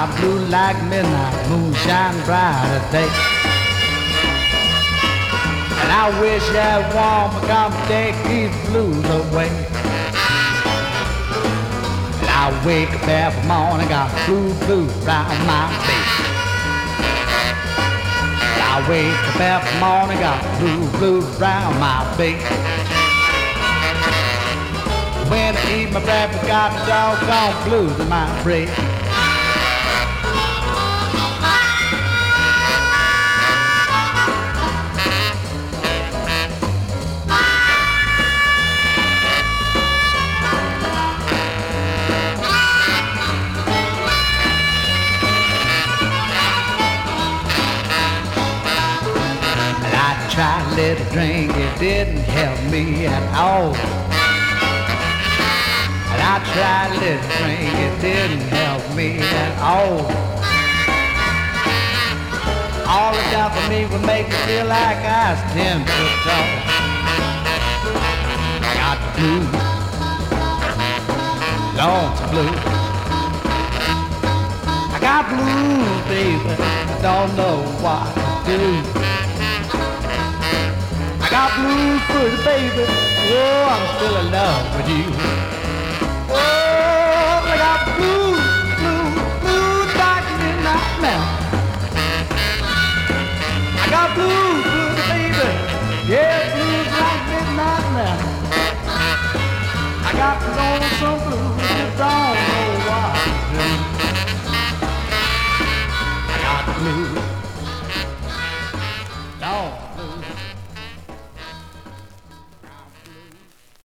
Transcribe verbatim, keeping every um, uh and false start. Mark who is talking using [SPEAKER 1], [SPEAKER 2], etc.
[SPEAKER 1] got blue like midnight, moonshine bright as day. And I wish that warm come take these blues away. And I wake up every morning, got blue blues round my face. And I wake up every morning, got blue blues round my face. When I eat my breakfast, got the doggone blues in my brain. Tried a little drink, it didn't help me at all. And I tried a little drink, it didn't help me at all. All it done for me would make me feel like I was ten foot tall. I got the blues, lonesome blues. I got blues, baby, I don't know what to do. I got blues for the baby, oh, I'm still in love with you. Oh, I got blues, blues, blues like midnight now. I got blues for the baby, yeah, blues like midnight now. I got lonesome blues,